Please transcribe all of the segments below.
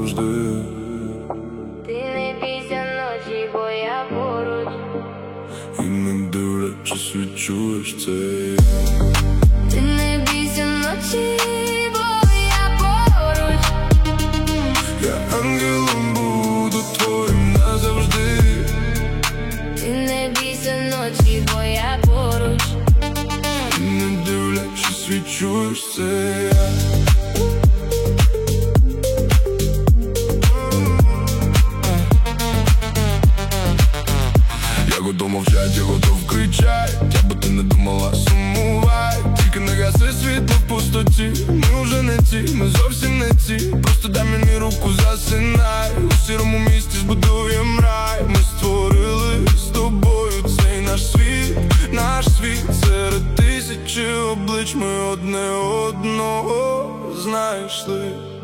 назавжди. Ти не бійся ночі, бо я поруч. І не дивлячись, відчуєш це я. Ти не бійся ночі, бо я поруч. Я ангелом буду твоїм назавжди. Ти не бійся ночі, бо я поруч. І не дивлячись, відчуєш це я. Я готов мовчать, я готов кричать, я би ти не думала, сумувай. Тільки не гаси світло в пустоті. Ми вже не ті, ми зовсім не ті. Просто дай мені руку, засинай. У сірому місті збудуєм рай. Ми створили з тобою цей наш світ. Серед тисячі облич ми одне одного знайшли.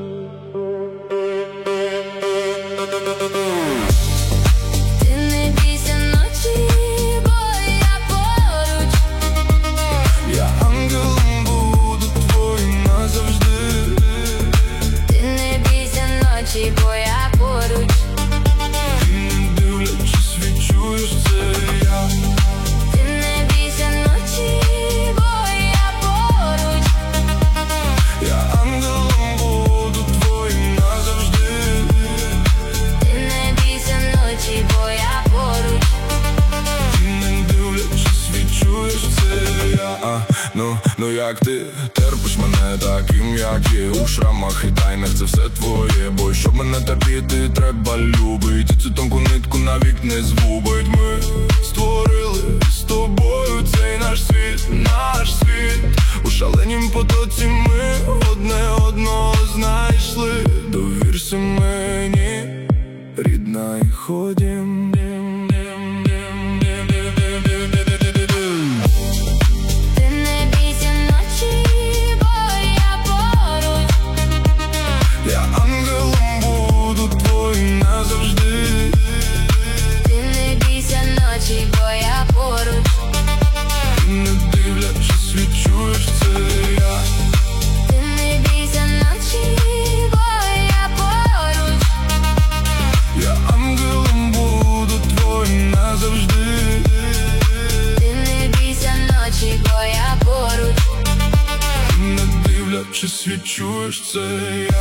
Ти не бійся ночі, бо я поруч. Я ангелом буду твоїм назавжди. Ти не бійся ночі, бо я поруч. І не дивлячись, відчуєш це я. Ти не бійся ночі, бо я поруч. Я ангелом буду твоїм назавжди. Ти не бійся ночі, бо я поруч. І не дивлячись, відчуєш це я. Ну як ти терпиш мене таким, як є. У шрамах і тайнах це все твоє. Бо щоб мене терпіти, треба любить. І цю тонку нитку навік не згубить. Ми створили з тобою цей наш світ. У шаленім потоці ми одне одного знайшли. Довірся мені, рідна, і ходім. Ти не бійся ночі, бо я поруч. Я ангелом буду твоїм назавжди. Ти не бійся ночі, бо я поруч. І не дивлячись, відчуєш це я. Ти не бійся ночі, бо я поруч. Я ангелом буду твоїм назавжди. Ти не бійся ночі, бо я поруч. І не дивлячись, відчуєш це я.